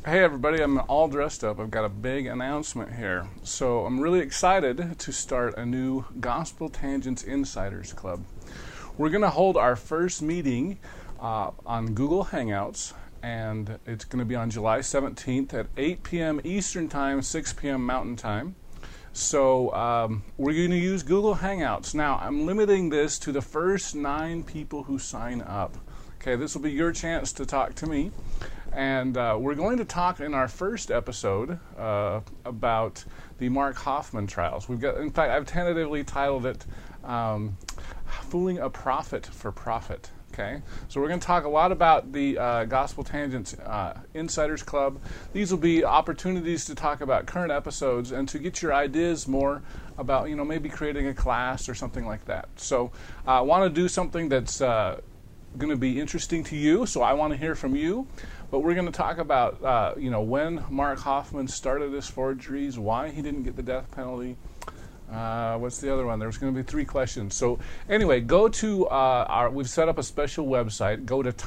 Hey everybody, I'm all dressed up. I've got a big announcement here. So I'm really excited to start a new Gospel Tangents Insiders Club. We're going to hold our first meeting on Google Hangouts, and it's going to be on July 17th at 8 p.m. Eastern Time, 6 p.m. Mountain Time. So we're going to use Google Hangouts. Now, I'm limiting this to the first 9 people who sign up. Okay, this will be your chance to talk to me. And we're going to talk in our first episode about the Mark Hoffman trials. In fact, I've tentatively titled it Fooling a Prophet for Profit. Okay, so we're going to talk a lot about the Gospel Tangents Insiders Club. These will be opportunities to talk about current episodes and to get your ideas more about, maybe creating a class or something like that. So I want to do something that's going to be interesting to you, so I want to hear from you. But we're going to talk about, when Mark Hoffman started his forgeries, why he didn't get the death penalty. What's the other one? There's going to be 3 questions. So anyway, go to we've set up a special website. Go to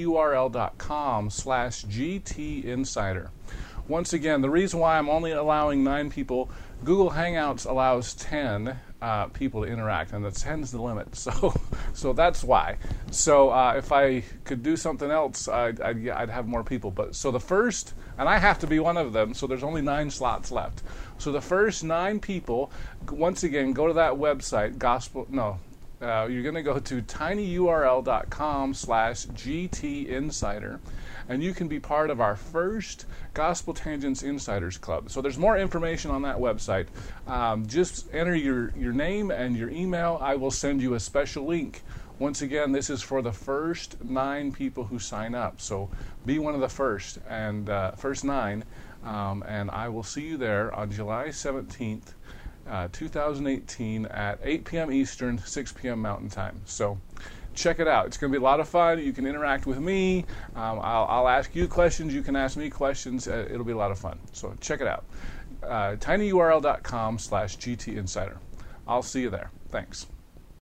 tinyurl.com/GTinsider. Once again, the reason why I'm only allowing 9 people, Google Hangouts allows 10 people to interact, and the 10's the limit. So that's why. So if I could do something else, I'd have more people. But so the first, and I have to be one of them. So there's only 9 slots left. So the first 9 people, once again, go to that website. You're going to go to tinyurl.com/GTinsider, and you can be part of our first Gospel Tangents Insiders Club. So there's more information on that website. Just enter your name and your email. I will send you a special link. Once again, this is for the first 9 people who sign up. So be one of the first, and first 9, and I will see you there on July 17th. 2018 at 8 p.m. Eastern, 6 p.m. Mountain Time. So check it out. It's going to be a lot of fun. You can interact with me. I'll ask you questions. You can ask me questions. It'll be a lot of fun. So check it out. tinyurl.com/GTinsider. I'll see you there. Thanks.